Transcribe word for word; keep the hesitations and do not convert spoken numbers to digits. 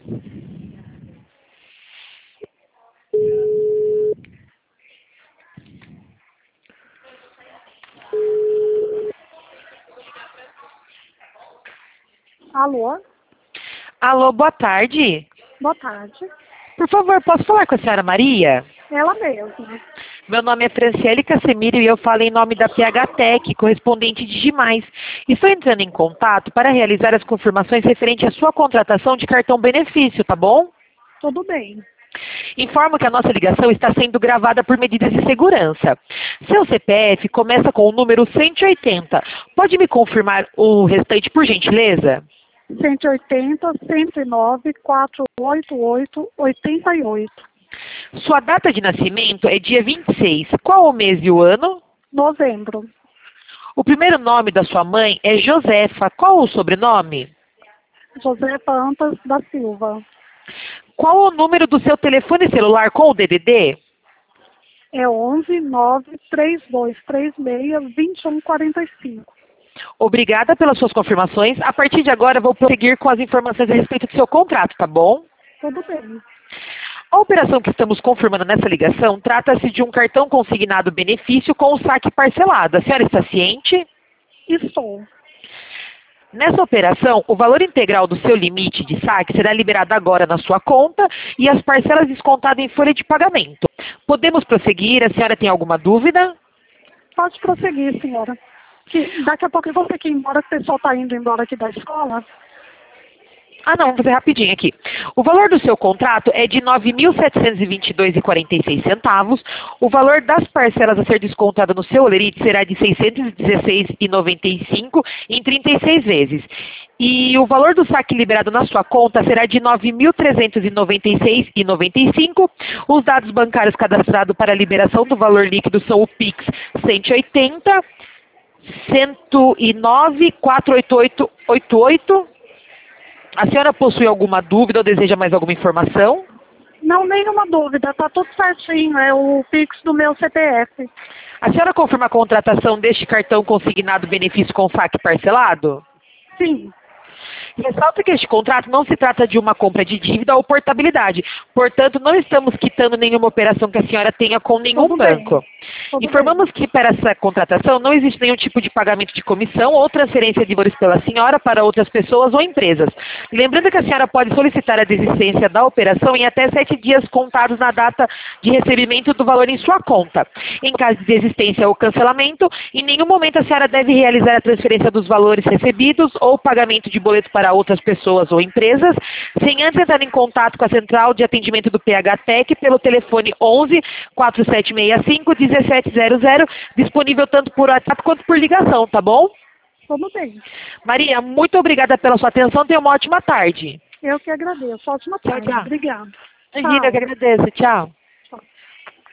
Alô? Alô, boa tarde. Boa tarde. Por favor, posso falar com a senhora Maria? Ela mesma. Meu nome é Franciele Cassemiro e eu falo em nome da P H Tech, correspondente de Gimais. Estou entrando em contato para realizar as confirmações referente à sua contratação de cartão benefício, tá bom? Tudo bem. Informo que a nossa ligação está sendo gravada por medidas de segurança. Seu C P F começa com o número cento e oitenta. Pode me confirmar o restante, por gentileza? cento e oitenta, cento e nove, quatrocentos e oitenta e oito, oitenta e oito. Sua data de nascimento é dia vinte e seis. Qual o mês e o ano? Novembro. O primeiro nome da sua mãe é Josefa. Qual o sobrenome? Josefa Antas da Silva. Qual o número do seu telefone celular com o D D D? É onze, nove, três dois três seis, vinte e um quarenta e cinco. Obrigada pelas suas confirmações. A partir de agora, vou prosseguir com as informações a respeito do seu contrato, tá bom? Tudo bem. A operação que estamos confirmando nessa ligação trata-se de um cartão consignado benefício com o saque parcelado. A senhora está ciente? Estou. Nessa operação, o valor integral do seu limite de saque será liberado agora na sua conta e as parcelas descontadas em folha de pagamento. Podemos prosseguir? A senhora tem alguma dúvida? Pode prosseguir, senhora. Que daqui a pouco eu vou ter que ir embora, que o pessoal está indo embora aqui da escola. Ah, não, vou fazer rapidinho aqui. O valor do seu contrato é de nove mil setecentos e vinte e dois reais e quarenta e seis centavos. O valor das parcelas a ser descontada no seu holerite será de seiscentos e dezesseis reais e noventa e cinco centavos em trinta e seis vezes. E o valor do saque liberado na sua conta será de nove mil trezentos e noventa e seis reais e noventa e cinco centavos. Os dados bancários cadastrados para a liberação do valor líquido são o Pix cento e oitenta, cento e nove, quatrocentos e oitenta e oito, oitenta e oito. A senhora possui alguma dúvida ou deseja mais alguma informação? Não, nenhuma dúvida. Tá tudo certinho. É o Pix do meu C P F. A senhora confirma a contratação deste cartão consignado benefício com saque parcelado? Sim. Ressalta que este contrato não se trata de uma compra de dívida ou portabilidade. Portanto, não estamos quitando nenhuma operação que a senhora tenha com nenhum Tudo banco. bem. Tudo Informamos que para essa contratação não existe nenhum tipo de pagamento de comissão ou transferência de valores pela senhora para outras pessoas ou empresas. Lembrando que a senhora pode solicitar a desistência da operação em até sete dias contados na data de recebimento do valor em sua conta. Em caso de desistência ou cancelamento, em nenhum momento a senhora deve realizar a transferência dos valores recebidos ou pagamento de boletos para outras pessoas ou empresas, sem antes entrar em contato com a central de atendimento do P H Tech pelo telefone onze, quatro sete seis cinco, dezessete zero zero, disponível tanto por WhatsApp quanto por ligação, tá bom? Tudo bem. Maria, muito obrigada pela sua atenção, tenha uma ótima tarde. Eu que agradeço. Ótima Tchau, tarde. tchau. Obrigada. Imagina, eu que agradeço, tchau.